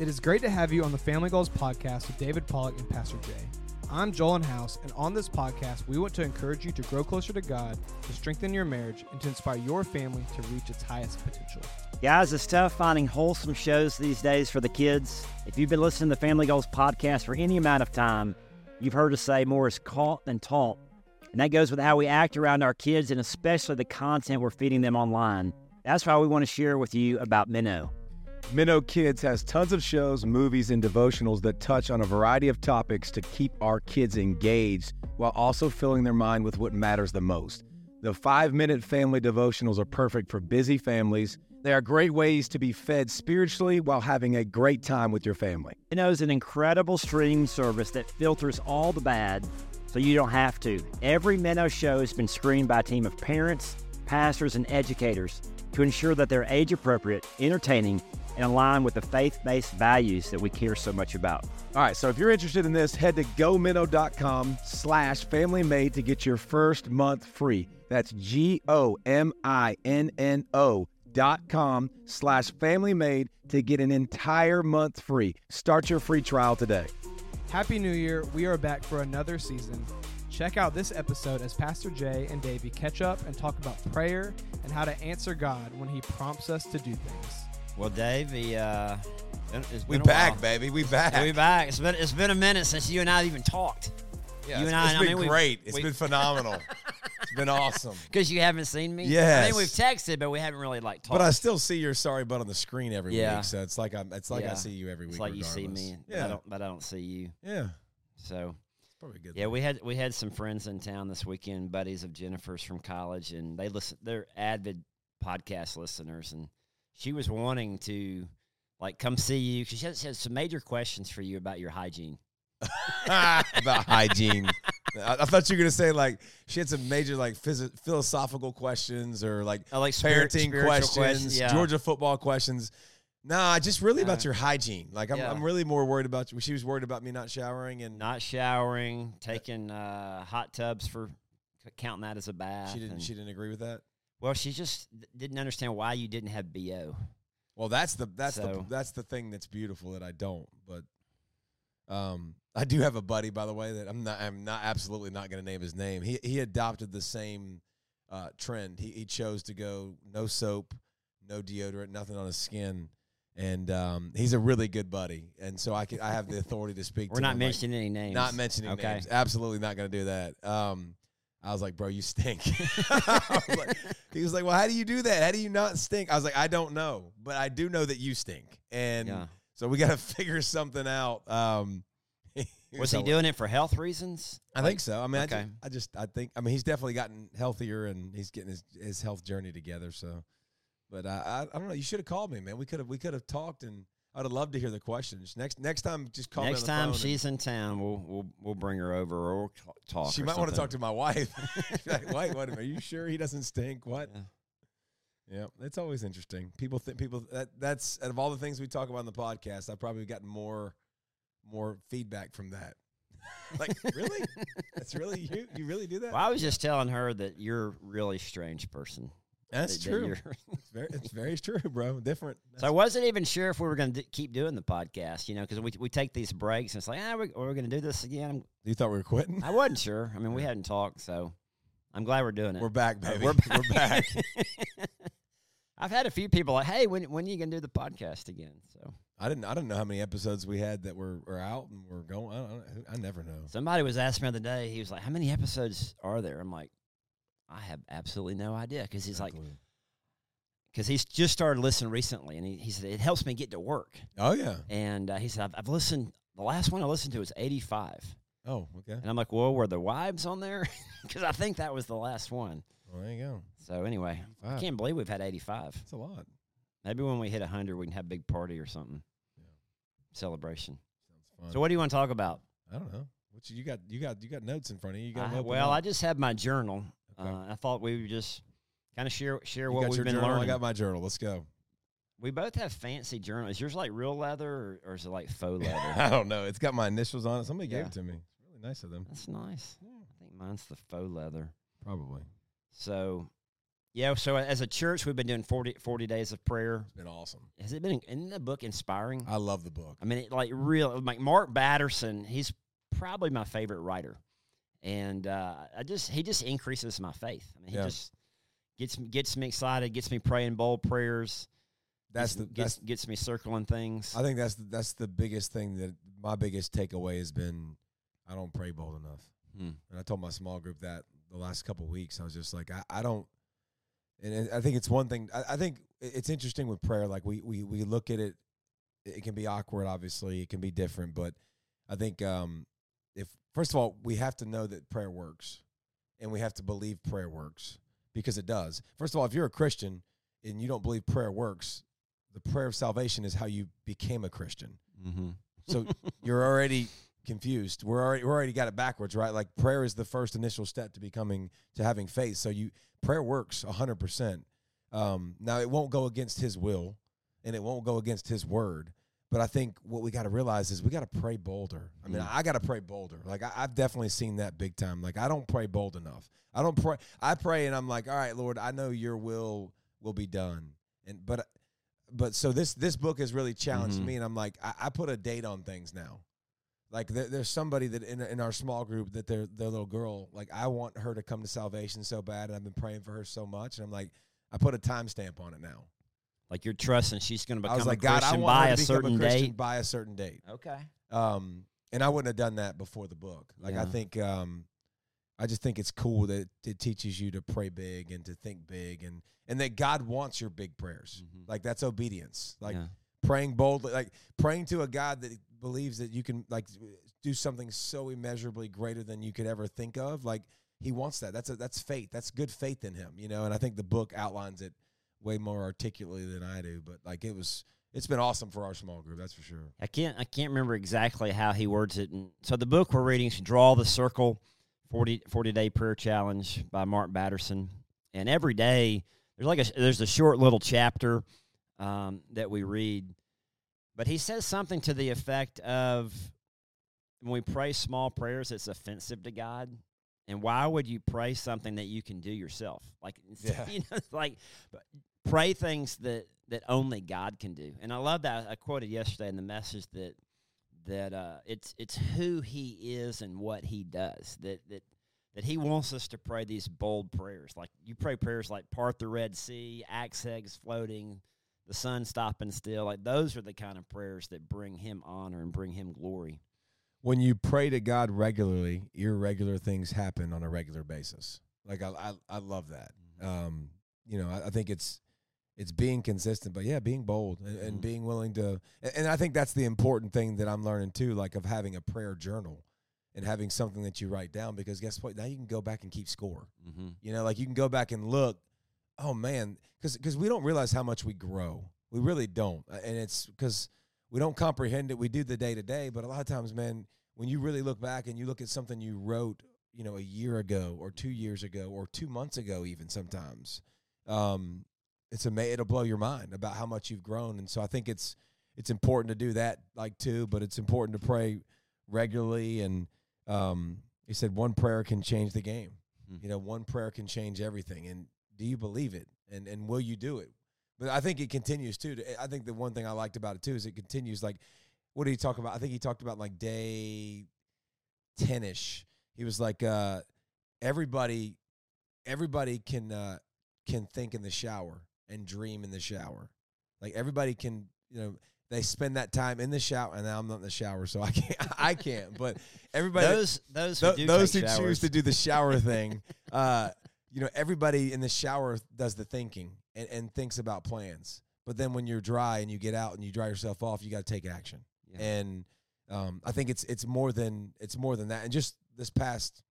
It is great to have you on the Family Goals podcast with David Pollock and Pastor Jay. I'm Joel House, and on this podcast, we want to encourage you to grow closer to God, to strengthen your marriage, and to inspire your family to reach its highest potential. Guys, it's tough finding wholesome shows these days for the kids. If you've been listening to the Family Goals podcast for any amount of time, you've heard us say more is caught than taught. And that goes with how we act around our kids and especially the content we're feeding them online. That's why we want to share with you about Minnow. Minnow Kids has tons of shows, movies, and devotionals that touch on a variety of topics to keep our kids engaged while also filling their mind with what matters the most. The 5-minute family devotionals are perfect for busy families. They are great ways to be fed spiritually while having a great time with your family. Minnow is an incredible streaming service that filters all the bad so you don't have to. Every Minnow show has been screened by a team of parents, pastors, and educators to ensure that they're age-appropriate, entertaining, and align with the faith-based values that we care so much about. All right, so if you're interested in this, head to gominnow.com/familymade to get your first month free. That's GOMINNO.com/familymade to get an entire month free. Start your free trial today. Happy New Year. We are back for another season. Check out this episode as Pastor Jay and Davey catch up and talk about prayer and how to answer God when he prompts us to do things. Well, Davey, it's We been a back, while. baby. We back. We back. It's been a minute since you and I even talked. Yeah, You it's, and I- it's I been mean, great. It's been phenomenal. It's been awesome. Because you haven't seen me. Yes. I mean, we've texted, but we haven't really talked. But I still see your sorry butt on the screen every Yeah. week, so it's like I Yeah. see you every week. It's like you see regardless. me, Yeah, but I don't see you. yeah. So It's probably a good. yeah, thing. we had some friends in town this weekend, buddies of Jennifer's from college, and they're avid podcast listeners, and she was wanting to come see you because she has some major questions for you about your hygiene. About hygiene. I thought you were gonna say she had some major philosophical questions or parenting spiritual questions, yeah. Georgia football questions. Nah, just really about Uh, your hygiene. yeah. I'm really more worried about you. She was worried about me not showering and Not showering, taking hot tubs for counting that as a bath. she didn't. and- She didn't agree with that. Well, she just didn't understand why you didn't have BO. Well, that's the thing that's beautiful that I don't. But I do have a buddy, by the way, that I'm not absolutely not going to name his name. He adopted the same trend. He chose to go no soap, no deodorant, nothing on his skin, and he's a really good buddy. And so I have the authority to speak. We're to not him, mentioning any names. not mentioning Okay. names. Absolutely not going to do that. I was like, bro, you stink. He was like, well, how do you do that? How do you not stink? I was like, I don't know, but I do know that you stink. And Yeah. so we got to figure something out. Was he doing it for health reasons? I think so. I mean, okay. I think, he's definitely gotten healthier and he's getting his health journey together. So, but I don't know. You should have called me, man. We could have talked, and I'd have loved to hear the questions. Next time, just call me on Next the time phone she's in town, we'll bring her over or we'll talk. she or might want to talk something. to my wife. Like, wait, what? Are you sure he doesn't stink? What? Yeah, it's always interesting. People that's out of all the things we talk about on the podcast, I've probably gotten more feedback from that. Like, really? That's really you? You really do that? Well, I was just telling her that you're a really strange person. That's That true. you're- It's very true, bro. Different. So I wasn't even sure if we were going to keep doing the podcast, because we take these breaks and it's like, we're going to do this again. You thought we were quitting? I wasn't sure. I mean, we hadn't talked, so I'm glad we're doing it. We're back, baby. We're We're back. I've had a few people like, hey, when are you going to do the podcast again? So I didn't know how many episodes we had that were out and we're going. I never know. somebody was asking me the other day, he was like, how many episodes are there? I'm like, I have absolutely no idea because he's like, because he's just started listening recently, and he said, it helps me get to work. Oh, yeah. And he said, I've listened, the last one I listened to was 85. Oh, okay. And I'm like, well, were the wives on there? Because I think that was the last one. Well, there you go. So anyway, I 85. can't believe we've had 85. That's a lot. Maybe when we hit 100, we can have a big party or something. Yeah. Celebration. Sounds fun. So what do you want to talk about? I don't know. What you got? You got notes in front of you. You got I just have my journal. Okay. I thought we would just kind of share you what got we've your been journal. learning. I got my journal. Let's go. We both have fancy journals. Is yours like real leather or is it like faux leather? I don't know. It's got my initials on it. Somebody Yeah. gave it to me. It's really nice of them. That's nice. I think mine's the faux leather. Probably. So Yeah, so as a church, we've been doing 40 days of prayer. It's been awesome. Has it been, isn't the book inspiring? I love the book. I mean, like Mark Batterson, he's probably my favorite writer. And he just increases my faith. I mean, he just gets me excited, gets me praying bold prayers. Gets me circling things. I think that's the biggest thing, that my biggest takeaway has been, I don't pray bold enough. And I told my small group that the last couple of weeks. I was just like, I don't. And I think it's one thing. I think it's interesting with prayer. Like we look at it, it can be awkward. Obviously, it can be different. But I think if first of all, we have to know that prayer works, and we have to believe prayer works, because it does. First of all, if you're a Christian and you don't believe prayer works, the prayer of salvation is how you became a Christian. Mm-hmm. So you're already confused. We're already got it backwards, right? Like prayer is the first initial step to having faith. So prayer works 100%. Now it won't go against His will, and it won't go against His word. But I think what we got to realize is we got to pray bolder. I mean, I got to pray bolder. Like I've definitely seen that big time. Like I don't pray bold enough. I pray and I'm like, all right, Lord, I know Your will be done. But so this book has really challenged me, and I'm like, I put a date on things now. Like there's somebody that in our small group that their little girl, like I want her to come to salvation so bad, and I've been praying for her so much, and I'm like, I put a timestamp on it now. Like you're trusting she's going to become a Christian by a certain date? By a certain date. Okay. And I wouldn't have done that before the book. Like I think, I just think it's cool that it teaches you to pray big and to think big, and that God wants your big prayers. Like that's obedience. Like praying boldly, like praying to a God that believes that you can like do something so immeasurably greater than you could ever think of. Like He wants that. That's faith. That's good faith in Him, And I think the book outlines it way more articulately than I do. But like it's been awesome for our small group. That's for sure. I can't remember exactly how he words it. And so the book we're reading is Draw the Circle, 40-day prayer challenge by Mark Batterson. And every day there's a short little chapter that we read. But he says something to the effect of, when we pray small prayers, it's offensive to God. And why would you pray something that you can do yourself? Like, pray things that only God can do. And I love that. I quoted yesterday in the message that it's who He is and what He does. That He wants us to pray these bold prayers. Like you pray prayers like part the Red Sea, axe eggs floating, the sun stopping still. Like those are the kind of prayers that bring Him honor and bring Him glory. When you pray to God regularly, irregular things happen on a regular basis. Like I love that. I think it's being consistent, but being bold and being willing to. And I think that's the important thing that I'm learning too, like of having a prayer journal and having something that you write down, because guess what? Now you can go back and keep score. Like you can go back and look. Oh man, because we don't realize how much we grow. We really don't, and it's because we don't comprehend it. We do the day-to-day, but a lot of times, man, when you really look back and you look at something you wrote, a year ago or 2 years ago or 2 months ago even sometimes, it'll blow your mind about how much you've grown. And so I think it's important to do that too, but it's important to pray regularly. And he said one prayer can change the game. One prayer can change everything. And do you believe it? And will you do it? But I think it continues, too. I think the one thing I liked about it, too, is it continues. Like, what did he talk about? I think he talked about, like, day 10-ish. He was like, everybody can think in the shower and dream in the shower. Like, everybody can, they spend that time in the shower. And now I'm not in the shower, so I can't. But everybody. Those who choose to do the shower thing, everybody in the shower does the thinking and thinks about plans. But then when you're dry and you get out and you dry yourself off, you got to take action. Yeah. And I think it's more than that. And just this past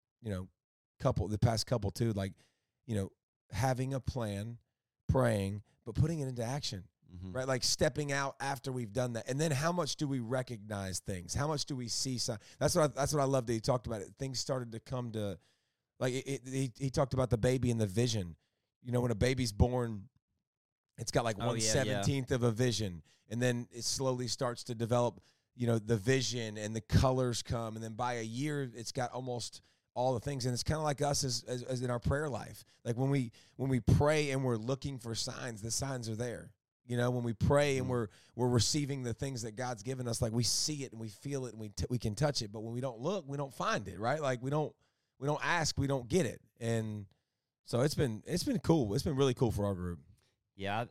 couple too, like having a plan, praying, but putting it into action. Right, like stepping out after we've done that, and then how much do we recognize things? How much do we see? That's what I love that he talked about. Things started to come to. Like he talked about the baby and the vision. When a baby's born, it's got like 1/17 of a vision, and then it slowly starts to develop. The vision and the colors come, and then by a year, it's got almost all the things. And it's kind of like us as in our prayer life. Like when we pray and we're looking for signs, the signs are there. You know, when we pray and we're receiving the things that God's given us, like we see it and we feel it and we can touch it. But when we don't look, we don't find it, right? Like we don't ask, we don't get it. And so it's been cool. It's been really cool for our group. Yeah,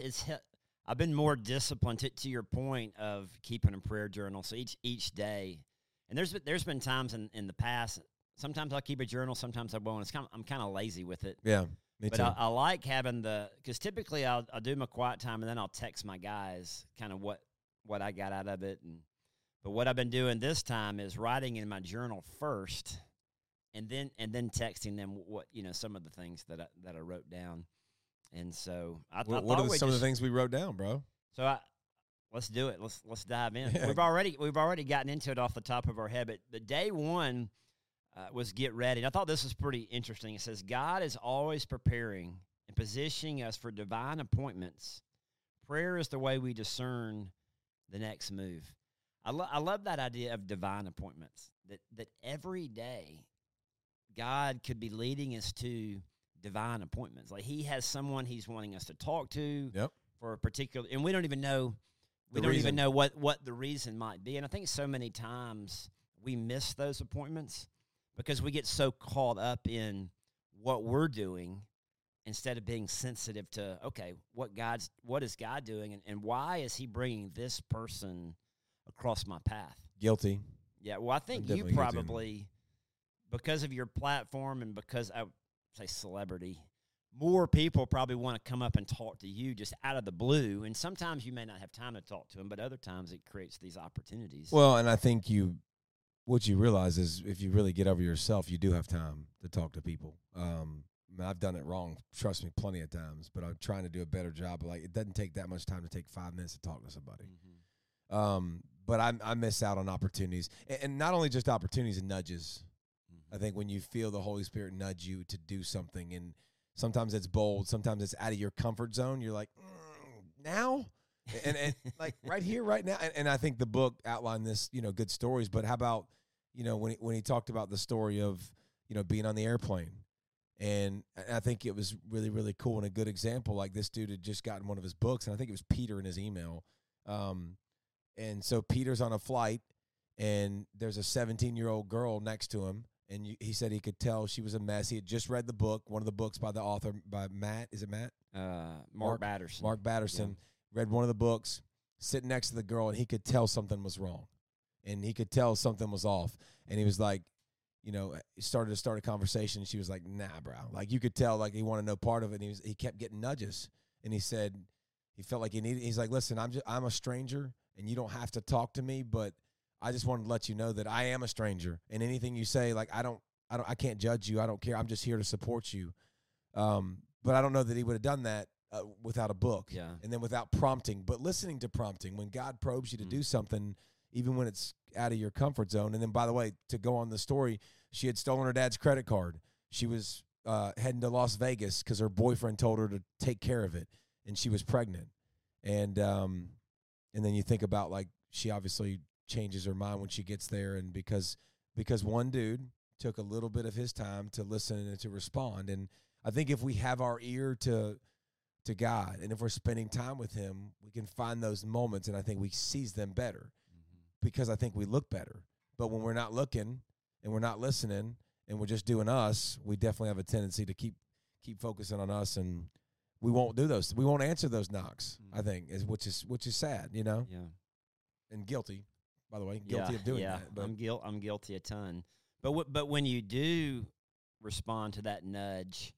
I've been more disciplined to your point of keeping a prayer journal. So each day, and there's been times in the past. Sometimes I'll keep a journal, sometimes I won't. I'm kind of lazy with it. Yeah, me too. But I like having because typically I'll do my quiet time and then I'll text my guys kind of what I got out of it. But what I've been doing this time is writing in my journal first, and then texting them what some of the things that I wrote down. And so what are some of the things we wrote down, bro? So let's do it. Let's dive in. Yeah. We've already gotten into it off the top of our head, but the day one was get ready. And I thought this was pretty interesting. It says, God is always preparing and positioning us for divine appointments. Prayer is the way we discern the next move. I love that idea of divine appointments, that every day God could be leading us to divine appointments. Like he has someone he's wanting us to talk to for a particular, and we don't even know what the reason might be. And I think so many times we miss those appointments because we get so caught up in what we're doing instead of being sensitive to, okay, what is God doing and why is he bringing this person across my path? Guilty. Yeah, well, I think you probably, because of your platform and because I would say celebrity, more people probably want to come up and talk to you just out of the blue. And sometimes you may not have time to talk to them, but other times it creates these opportunities. Well, and I think what you realize is if you really get over yourself, you do have time to talk to people. I've done it wrong, trust me, plenty of times, but I'm trying to do a better job. Like it doesn't take that much time to take 5 minutes to talk to somebody. Mm-hmm. But I miss out on opportunities, and not only just opportunities and nudges. Mm-hmm. I think when you feel the Holy Spirit nudge you to do something, and sometimes it's bold, sometimes it's out of your comfort zone. You're like, now? and like right here, right now. And I think the book outlined this, good stories. But how about, when he talked about the story of, being on the airplane. And I think it was really, really cool and a good example. Like this dude had just gotten one of his books, and I think it was Peter in his email. And so Peter's on a flight, and there's a 17-year-old girl next to him. And he said he could tell she was a mess. He had just read the book, one of the books by the author, by Matt. Is it Matt? Mark Batterson. Mark Batterson. Yeah. Read one of the books, sitting next to the girl, and he could tell something was wrong. And he could tell something was off. And he was like, he started to start a conversation, and she was like, nah, bro. Like, you could tell, like, he wanted no part of it, and he kept getting nudges. And he said he felt like he's like, listen, I'm a stranger, and you don't have to talk to me, but I just wanted to let you know that I am a stranger, and anything you say, like, I can't judge you. I don't care. I'm just here to support you. But I don't know that he would have done that without a book, and then without prompting. But listening to prompting, when God probes you to do something, even when it's out of your comfort zone. And then, by the way, to go on the story, she had stolen her dad's credit card. She was heading to Las Vegas because her boyfriend told her to take care of it, and she was pregnant. And then you think about, like, she obviously changes her mind when she gets there, and because one dude took a little bit of his time to listen and to respond. And I think if we have our ear to God, and if we're spending time with him, we can find those moments, and I think we seize them better because I think we look better. But when we're not looking and we're not listening and we're just doing us, we definitely have a tendency to keep focusing on us, and we won't do those. We won't answer those knocks, I think, which is sad, Yeah. And guilty, by the way, of doing that. But I'm guilty a ton. But when you do respond to that nudge,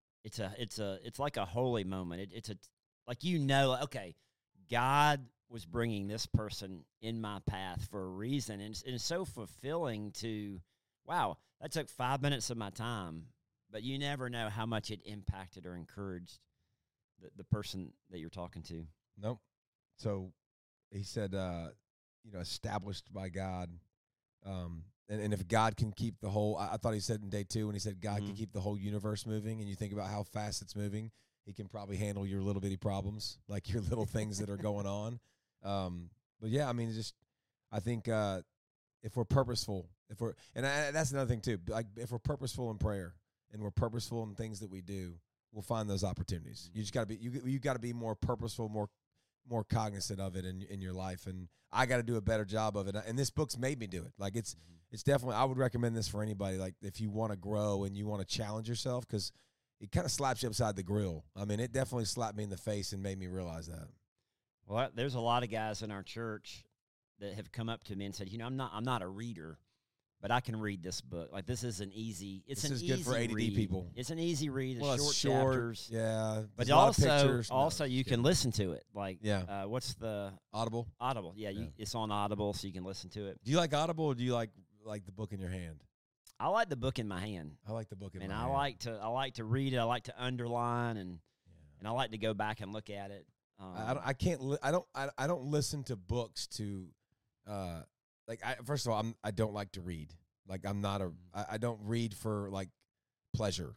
it's like a holy moment. It's okay, God was bringing this person in my path for a reason, and it's so fulfilling to, wow, that took 5 minutes of my time, but you never know how much it impacted or encouraged the person that you're talking to. Nope. So he said, established by God. And if God can keep the whole, I thought he said in day 2 when he said God can keep the whole universe moving, and you think about how fast it's moving, he can probably handle your little bitty problems, like your little things that are going on. But yeah, I mean, I think if we're purposeful That's another thing too. Like if we're purposeful in prayer and we're purposeful in things that we do, we'll find those opportunities. You just got to be you got to be more purposeful, more cognizant of it in your life, and I got to do a better job of it. And this book's made me do it. Like it's definitely, I would recommend this for anybody. Like if you want to grow and you want to challenge yourself, because it kind of slaps you upside the grill. I mean, it definitely slapped me in the face and made me realize that. Well, there's a lot of guys in our church that have come up to me and said, I'm not a reader, but I can read this book. Like this is an easy. This is good for ADD people. It's an easy read. It's short chapters. Yeah, but also you can listen to it. Like what's the Audible? Audible. Yeah, it's on Audible, so you can listen to it. Do you like Audible, or do you like the book in your hand? I like the book in my hand. I like the book in my hand. And I like to read it. I like to underline and I like to go back and look at it. I don't listen to books to first of all, I don't like to read. Like I don't read for like pleasure.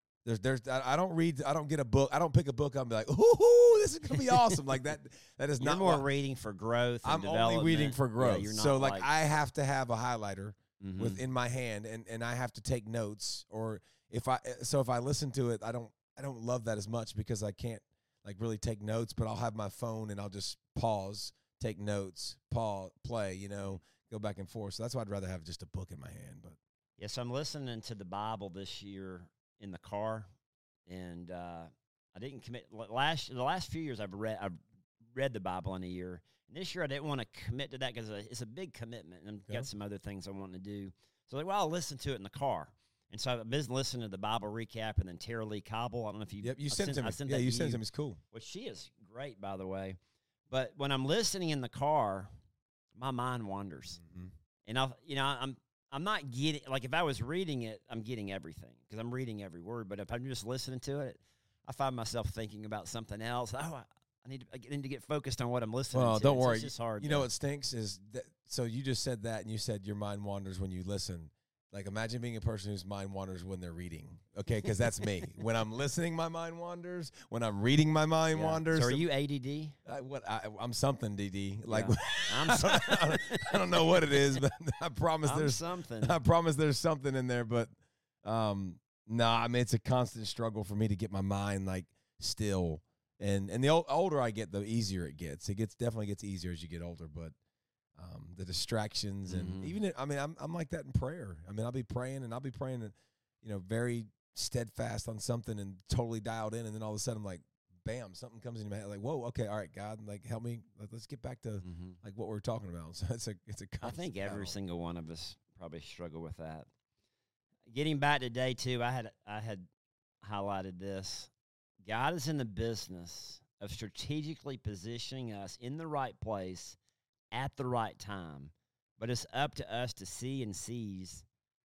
I don't read. I don't get a book. I don't pick a book up and be like, ooh, this is gonna be awesome. Like that is you're not more reading for growth. I'm only reading for growth. Yeah, so like I have to have a highlighter within my hand, and I have to take notes. Or if I listen to it, I don't love that as much because I can't like really take notes. But I'll have my phone and I'll just pause, take notes, pause, play. Go back and forth. So that's why I'd rather have just a book in my hand. But yes, I'm listening to the Bible this year in the car, and I didn't commit. The last few years I've read the Bible in a year. And this year I didn't want to commit to that because it's a big commitment, and I've got some other things I want to do. So I'll listen to it in the car. And so I've been listening to the Bible recap, and then Tara Lee Cobble. I don't know if you. Yep, you sent it to me. You sent it to me. It's cool. Well, she is great, by the way. But when I'm listening in the car, my mind wanders, and I'm not getting, like if I was reading it, I'm getting everything because I'm reading every word. But if I'm just listening to it, I find myself thinking about something else. I need to get focused on what I'm listening to. Well, don't worry. It's just hard. You know what stinks is that. So you just said that, and you said your mind wanders when you listen. Like imagine being a person whose mind wanders when they're reading. Okay, because that's me. When I'm listening, my mind wanders. When I'm reading, my mind wanders. So are you ADD? I'm something, DD. Like I'm I don't know what it is, but I promise there's something. I promise there's something in there, but I mean it's a constant struggle for me to get my mind like still. And the older I get, the easier it gets. It definitely gets easier as you get older, but the distractions and even I'm like that in prayer. I mean, I'll be praying very steadfast on something and totally dialed in, and then all of a sudden I'm like, bam, something comes into my head. Like, whoa, okay, all right, God, like help me. Let's get back to like what we're talking about. So it's a I think every single one of us probably struggle with that. Getting back to day 2, I had highlighted this. God is in the business of strategically positioning us in the right place at the right time, but it's up to us to see and seize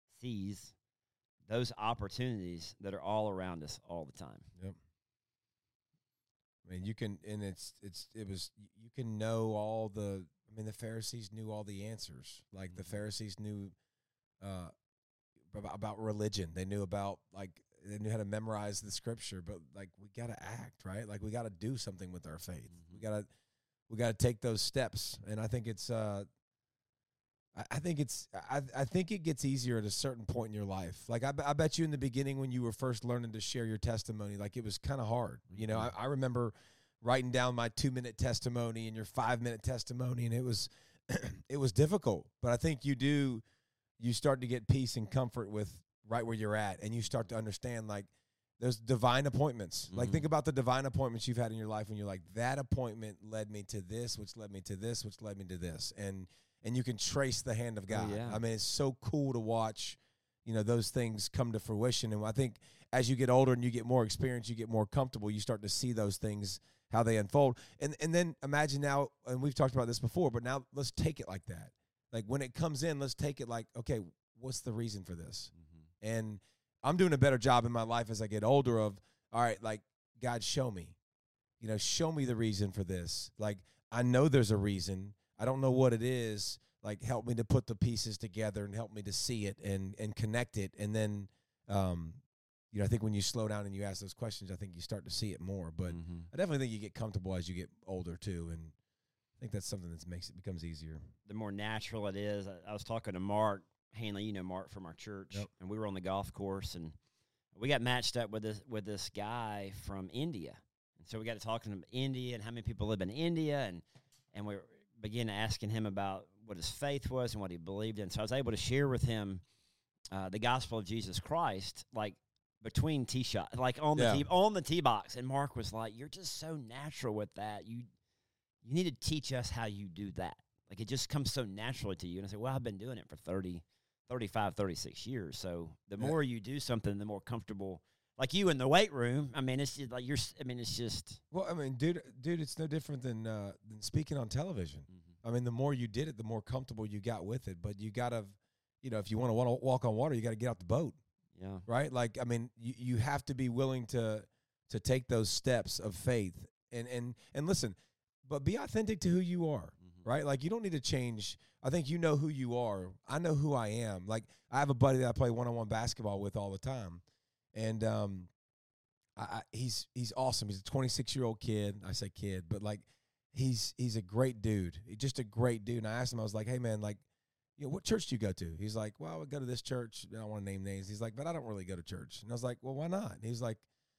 those opportunities that are all around us all the time. Yep. I mean, you can, and you can know all the. I mean, the Pharisees knew all the answers. Like the Pharisees knew about religion. They knew about they knew how to memorize the scripture. But like we got to act, right? Like we got to do something with our faith. We got to take those steps, and I think it's. I think it gets easier at a certain point in your life. Like I bet you in the beginning when you were first learning to share your testimony, like it was kind of hard. I remember writing down my 2-minute testimony and your 5-minute testimony, and it was difficult. But I think you start to get peace and comfort with right where you're at, and you start to understand like. There's divine appointments. Like, think about the divine appointments you've had in your life when you're like, that appointment led me to this, which led me to this, which led me to this. And you can trace the hand of God. Oh, yeah. I mean, it's so cool to watch, those things come to fruition. And I think as you get older and you get more experience, you get more comfortable, you start to see those things, how they unfold. And then imagine now, and we've talked about this before, but now let's take it like that. Like, when it comes in, let's take it like, okay, what's the reason for this? And I'm doing a better job in my life as I get older of, all right, like, God, show me. Show me the reason for this. Like, I know there's a reason. I don't know what it is. Like, help me to put the pieces together and help me to see it and connect it. And then, I think when you slow down and you ask those questions, I think you start to see it more. But I definitely think you get comfortable as you get older, too. And I think that's something that becomes easier. The more natural it is. I was talking to Mark Hanley, you know Mark from our church, Yep. and we were on the golf course, and we got matched up with this guy from India. And so we got to talking about India and how many people live in India, and we began asking him about what his faith was and what he believed in. So I was able to share with him the gospel of Jesus Christ, like between tee shots, like on the tee box. And Mark was like, "You're just so natural with that. You need to teach us how you do that. Like, it just comes so naturally to you." And I said, "Well, I've been doing it for 30, 35, 36 years. So the more you do something, the more comfortable." Like you in the weight room, I mean, it's just like it's just. Well, I mean, dude, it's no different than speaking on television. Mm-hmm. I mean, the more you did it, the more comfortable you got with it. But you gotta, if you want to walk on water, you got to get out the boat. Yeah. Right. Like, I mean, you have to be willing to take those steps of faith and listen, but be authentic to who you are. Mm-hmm. Right. Like, you don't need to change. I think you know who you are. I know who I am. Like, I have a buddy that I play one-on-one basketball with all the time. And he's awesome. He's a 26-year-old kid. I say kid, but like he's a great dude. He's just a great dude. And I asked him, I was like, "Hey man, like, what church do you go to?" He's like, "Well, I go to this church. I don't want to name names." He's like, "But I don't really go to church." And I was like, "Well, why not?" And he's like,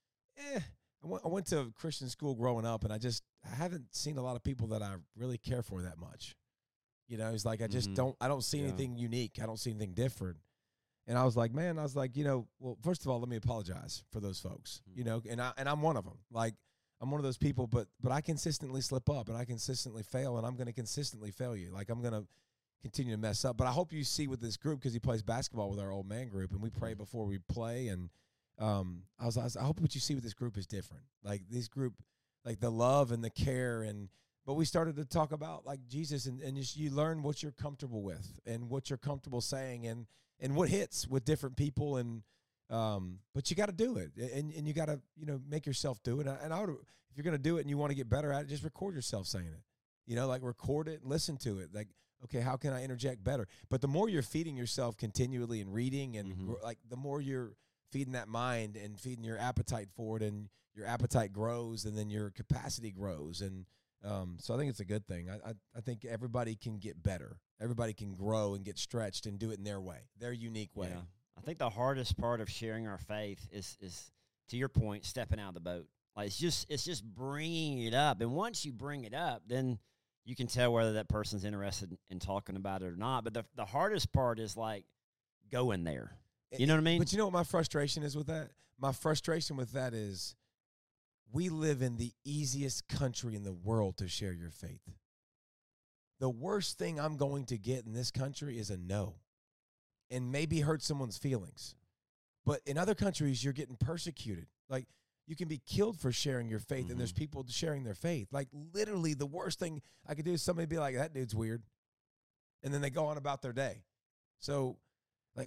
I went to a Christian school growing up, and I haven't seen a lot of people that I really care for that much. He's like, I just don't see anything unique. I don't see anything different. And I was like, man, well, first of all, let me apologize for those folks, and I'm one of them. Like, I'm one of those people, but I consistently slip up and I consistently fail, and I'm going to consistently fail you. Like, I'm going to continue to mess up. But I hope you see with this group, because he plays basketball with our old man group, and we pray before we play. And I hope what you see with this group is different. Like, this group, like the love and the care, but we started to talk about like Jesus, and just, you learn what you're comfortable with and what you're comfortable saying, and what hits with different people, but you got to do it, and you got to make yourself do it. And if you're going to do it and you want to get better at it, just record yourself saying it. Like, record it and listen to it. Like, okay, how can I interject better? But the more you're feeding yourself continually and reading, and like the more you're feeding that mind and feeding your appetite for it, and your appetite grows, and then your capacity grows, and so I think it's a good thing. I think everybody can get better. Everybody can grow and get stretched and do it in their way, their unique way. Yeah. I think the hardest part of sharing our faith is to your point, stepping out of the boat. Like, it's just bringing it up. And once you bring it up, then you can tell whether that person's interested in talking about it or not. But the hardest part is like going there. You know what I mean? But you know what my frustration is with that? My frustration with that is we live in the easiest country in the world to share your faith. The worst thing I'm going to get in this country is a no, and maybe hurt someone's feelings. But in other countries, you're getting persecuted. Like, you can be killed for sharing your faith, and there's people sharing their faith. Like, literally, the worst thing I could do is somebody be like, "That dude's weird," and then they go on about their day. So, like,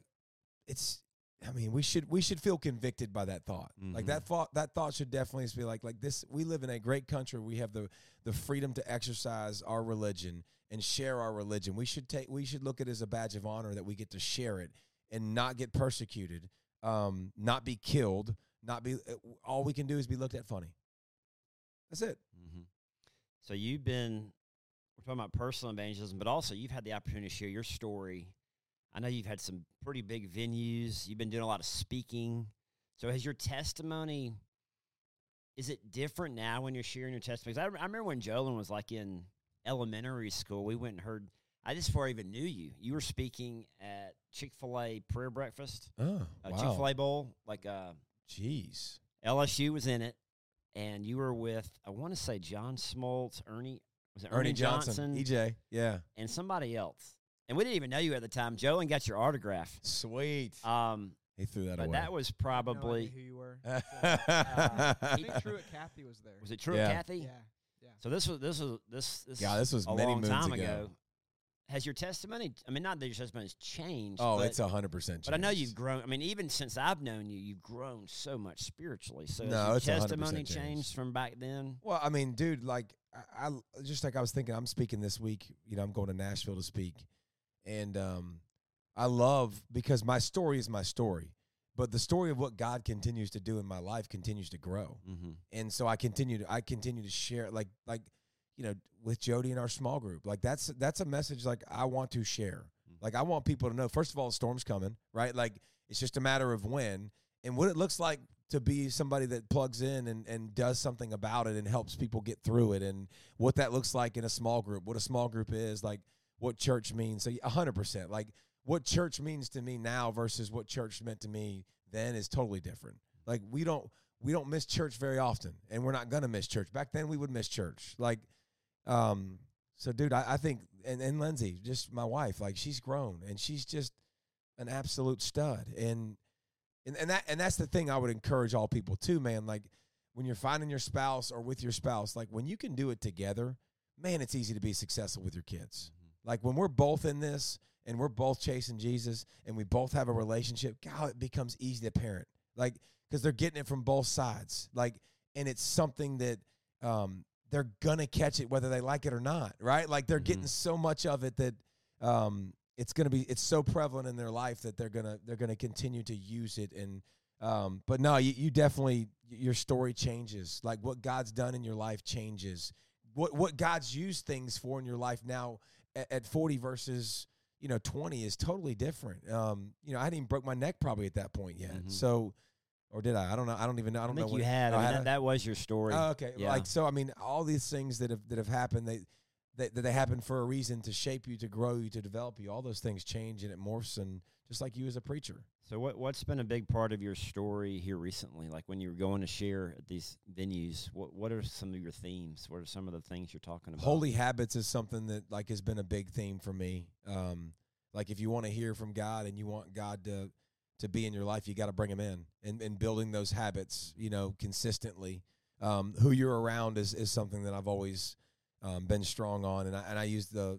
we should feel convicted by that thought. Like, that thought should definitely be like this. We live in a great country. We have the freedom to exercise our religion and share our religion. We should look at it as a badge of honor that we get to share it and not get persecuted, not be killed, all we can do is be looked at funny. That's it. So we're talking about personal evangelism, but also you've had the opportunity to share your story. I know you've had some pretty big venues. You've been doing a lot of speaking. So has your testimony, is it different now when you're sharing your testimony? I remember when Jolyn was like in elementary school, we went and heard, just before I even knew you, you were speaking at Chick-fil-A prayer breakfast. Oh, wow. Chick-fil-A bowl. Like, jeez. LSU was in it, and you were with, I want to say John Smoltz, Ernie Johnson, EJ, yeah. And somebody else. And we didn't even know you at the time. Jolyn got your autograph. Sweet. He threw that away. But that was probably who you were. I think Truett Cathy was there. Was it Truett Cathy? Yeah. So this was a many long moons time ago. Has your testimony? I mean, not that your testimony has changed. Oh, it's 100% changed. But I know you've grown. I mean, even since I've known you, you've grown so much spiritually. So no, has your it's testimony 100% changed from back then? Well, I mean, dude, like I just like I was thinking, I'm speaking this week. I'm going to Nashville to speak, and I love because my story is my story, but the story of what God continues to do in my life continues to grow, and so I continue to share like with Jody in our small group. Like that's a message like I want to share. Like, I want people to know, first of all, the storm's coming, right? Like, it's just a matter of when and what it looks like to be somebody that plugs in and does something about it and helps people get through it, and what that looks like in a small group, what a small group is, like what church means. So 100%, like what church means to me now versus what church meant to me then is totally different. Like, we don't miss church very often, and we're not going to miss church. Back then we would miss church. Like, so dude, I think, and Lindsay, just my wife, like, she's grown and she's just an absolute stud. And that's the thing I would encourage all people too, man. Like, when you're finding your spouse or with your spouse, like, when you can do it together, man, it's easy to be successful with your kids. Mm-hmm. Like, when we're both in this and we're both chasing Jesus and we both have a relationship, God, it becomes easy to parent. Like, because they're getting it from both sides. Like, and it's something that they're gonna catch it whether they like it or not, right? Like, they're getting so much of it that it's so prevalent in their life that they're gonna continue to use it. And but no, you definitely, your story changes. Like, what God's done in your life changes. What God's used things for in your life now at 40 versus 20 is totally different. I hadn't even broke my neck probably at that point yet. Mm-hmm. So, or did I? I don't know. I don't even know. I don't know. You had. That was your story. Oh, okay. Yeah. Like, so I mean, all these things that have happened, they happen for a reason, to shape you, to grow you, to develop you. All those things change and it morphs, and just like you as a preacher. So what's been a big part of your story here recently? Like, when you were going to share at these venues, what are some of your themes? What are some of the things you're talking about? Holy habits is something that, like, has been a big theme for me. Like, if you want to hear from God and you want God to be in your life, you got to bring him in, and building those habits, consistently. Who you're around is something that I've always been strong on, and I use the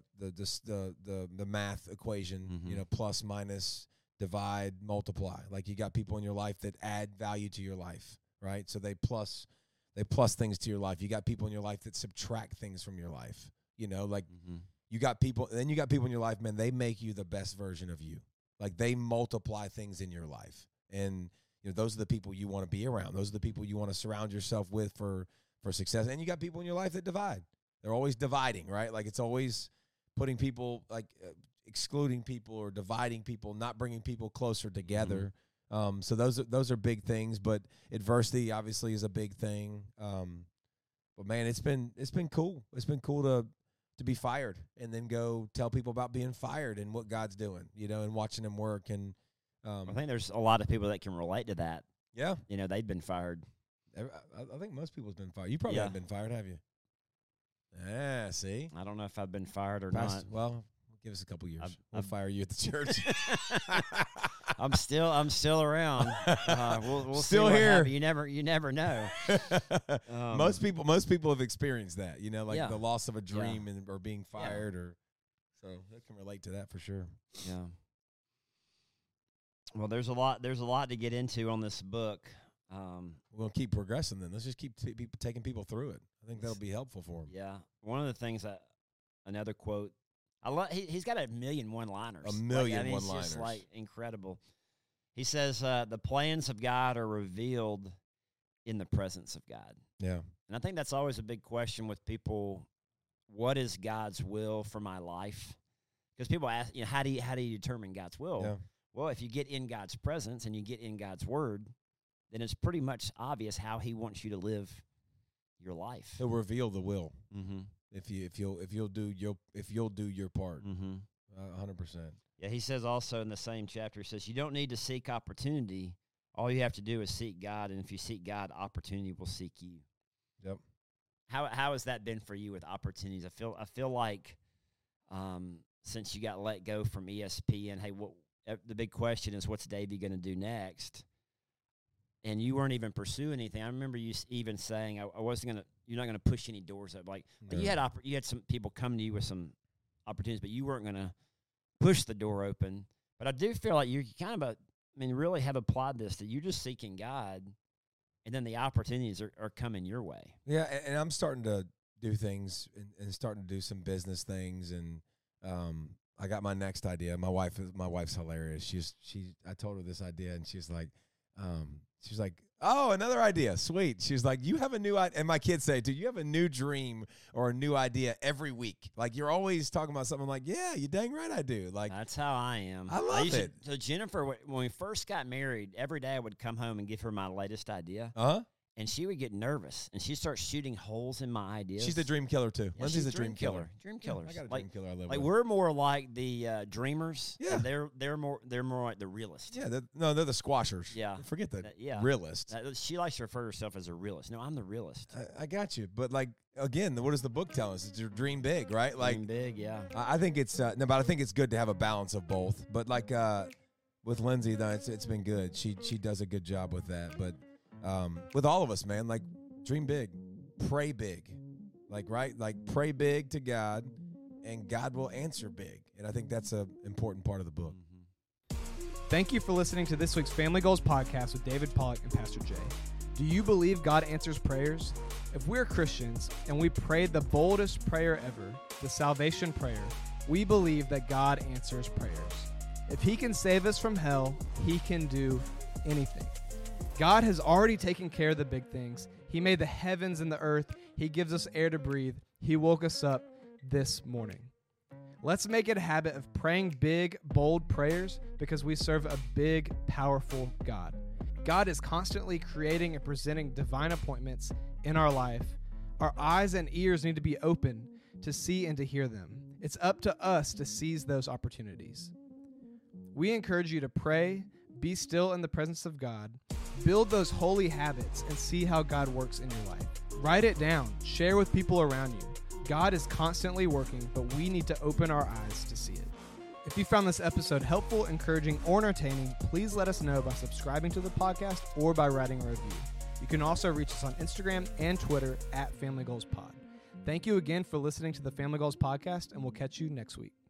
math equation, plus, minus, divide, multiply. Like, you got people in your life that add value to your life, right? So they plus things to your life. You got people in your life that subtract things from your life. You got people, then you got people in your life, man, they make you the best version of you. Like, they multiply things in your life. And those are the people you want to be around. Those are the people you want to surround yourself with for success. And you got people in your life that divide. They're always dividing, right? Like, it's always putting people, like, excluding people or dividing people, not bringing people closer together. Mm-hmm. So those are big things, but adversity obviously is a big thing. But man, it's been cool. It's been cool to be fired and then go tell people about being fired and what God's doing, and watching them work. And I think there's a lot of people that can relate to that. Yeah. They've been fired. I think most people's been fired. You probably haven't been fired, have you? Yeah, see? I don't know if I've been fired or not. Well, give us a couple years. I'll fire you at the church. I'm still around. We'll still see here. You never know. Most people have experienced that, like the loss of a dream or being fired, or so I can relate to that for sure. Yeah. Well, there's a lot to get into on this book. We're gonna keep progressing then. Let's just keep taking people through it. I think that'll be helpful for them. Yeah. One of the things another quote. I love. He's got 1,000,000 one-liners. 1,000,000 one-liners. It's just like incredible. He says the plans of God are revealed in the presence of God. Yeah. And I think that's always a big question with people. What is God's will for my life? Because people ask, how do you determine God's will? Yeah. Well, if you get in God's presence and you get in God's word, then it's pretty much obvious how he wants you to live your life. He'll reveal the will. Mm-hmm. If you'll do your part. 100%. Yeah, he says also in the same chapter, he says, you don't need to seek opportunity. All you have to do is seek God, and if you seek God, opportunity will seek you. Yep. How has that been for you with opportunities? I feel like since you got let go from ESPN, hey, the big question is, what's Davey going to do next? And you weren't even pursuing anything. I remember you even saying, I wasn't going to, you're not going to push any doors up. Like, no. you had some people come to you with some opportunities, but you weren't going to push the door open. But I do feel like you kind of, really have applied this, that you're just seeking God, and then the opportunities are coming your way. Yeah, and I'm starting to do things and starting to do some business things, and I got my next idea. My wife's hilarious. I told her this idea, and she's like, Oh, another idea. Sweet. She's like, you have a new idea. And my kids say, dude, you have a new dream or a new idea every week. Like, you're always talking about something. I'm like, yeah, you dang right I do. Like, that's how I am. I love it. So Jennifer, when we first got married, every day I would come home and give her my latest idea. Uh-huh. And she would get nervous, and she'd start shooting holes in my ideas. She's the dream killer, too. Yeah, Lindsay's a dream killer. Dream killers. Yeah, I got a dream killer I live like with. we're more like the dreamers. Yeah. And they're more like the realists. Yeah, they're the squashers. Yeah. Forget that. Yeah. Realist. She likes to refer to herself as a realist. No, I'm the realist. I got you. But, like, again, what does the book tell us? It's your dream big, right? Like, Dream big, yeah. I think it's but I think it's good to have a balance of both. But, like, with Lindsay, no, it's been good. She does a good job with that. But with all of us, man, like, dream big, pray big, like, right? Like, pray big to God, and God will answer big. And I think that's an important part of the book. Thank you for listening to this week's Family Goals podcast with David Pollock and Pastor Jay. Do you believe God answers prayers? If we're Christians and we prayed the boldest prayer ever, the salvation prayer, we believe that God answers prayers. If he can save us from hell, he can do anything. God has already taken care of the big things. He made the heavens and the earth. He gives us air to breathe. He woke us up this morning. Let's make it a habit of praying big, bold prayers because we serve a big, powerful God. God is constantly creating and presenting divine appointments in our life. Our eyes and ears need to be open to see and to hear them. It's up to us to seize those opportunities. We encourage you to pray, be still in the presence of God, build those holy habits, and see how God works in your life. Write it down. Share with people around you. God is constantly working, but we need to open our eyes to see it. If you found this episode helpful, encouraging, or entertaining, please let us know by subscribing to the podcast or by writing a review. You can also reach us on Instagram and Twitter @FamilyGoalsPod. Thank you again for listening to the Family Goals podcast, and we'll catch you next week.